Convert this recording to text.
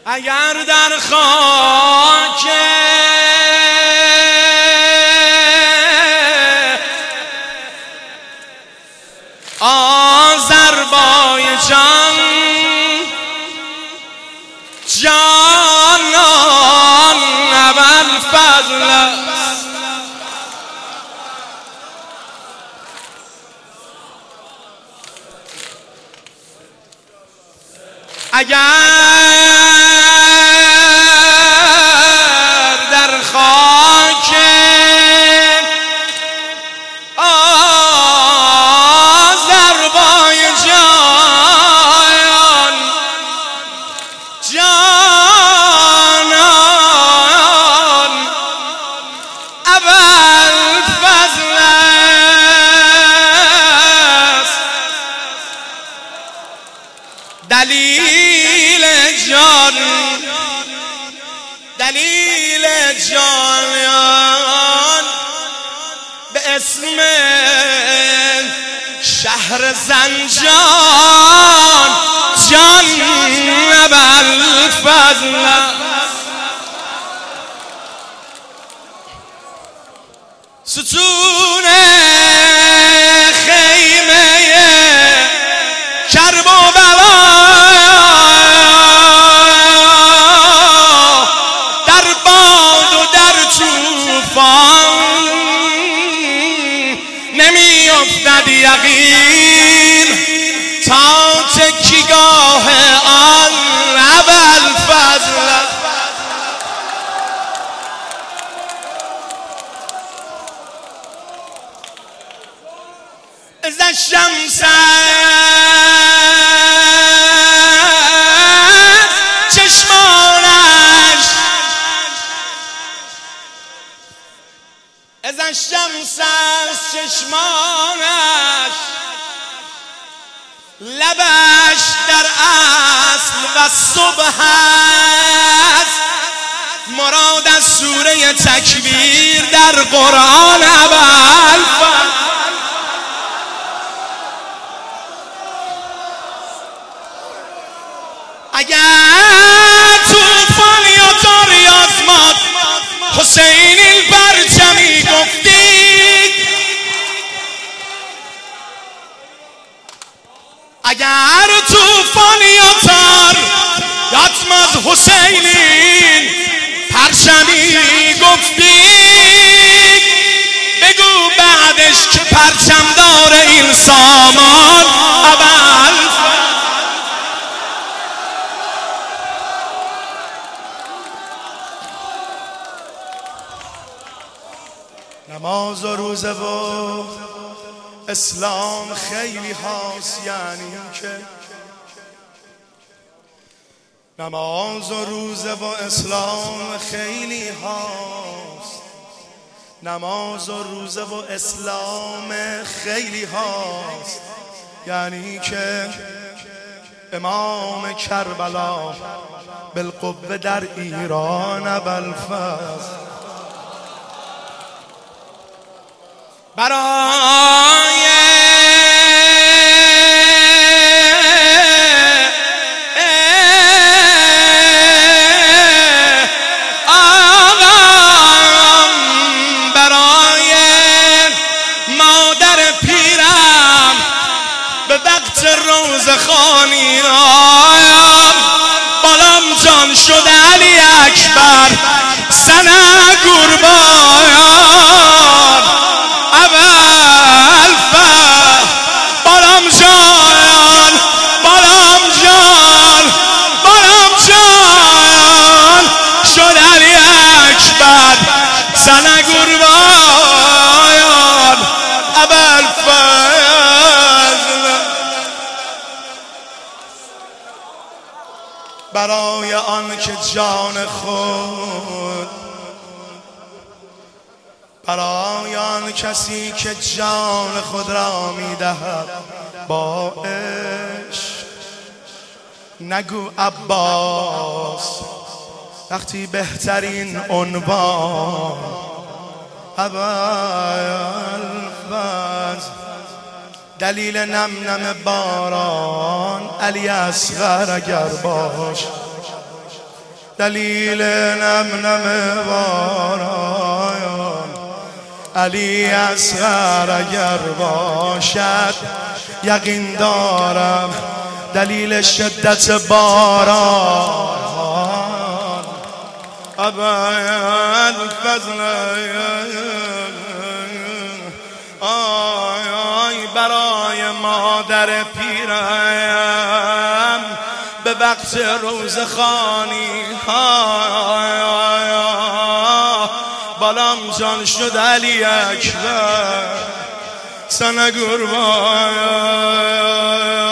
اگر در خاک آذربایجان جانان ابوالفضل است، اگر در خاک آذربایجان جانان ابوالفضل است، دلیل جانان به اسم شهر زنجان جان ابوالفضل ستون خیمه کرب و بلا در باد و در طوفان نمی افتد یقین تا تکیگاه آن ابوالفضل. از الشمس چشمانش، از الشمس چشمانش، لبش در اصل و صبح است، مراد از سوره تکویر در قرآن ابوالفضل. اگر طوفان یا تاری آزماد حسین الپرچمی گفتید، اگر طوفان یا تار آزماد حسین پرچمی گفتید، بگو بعدش که پرچمدار این سامان ابوالفضل. نماز و روزه و اسلام خیلی هاست، یعنی که نماز و روزه و اسلام خیلی هاست، نماز و روزه و اسلام خیلی هاست، یعنی که امام کربلا بالقوه در ایران ابوالفضل برای آقام، برای مادر پیرم به وقت روزخوانی آیم، بالام جان شده علی اکبر سنه قربان ابوالفضل، بالام جان، بالام جان، بالام جان شد علی اکبر سنه قربان ابوالفضل. برای آن که جان خود، برای آن کسی که جان خود را می‌دهد با عشق، نگو عباس وقتی بهترین عنوان ابوالفضل. دلیل نم نم باران علی اصغر اگر باش، دلیل نم نم باران علی اصغر اگر باشد یقین دارم دلیل شدت باران ابوالفضل آی برای مادر پیرم به وقت روزخوانی بالام جان شد علی اکبر سنه قربان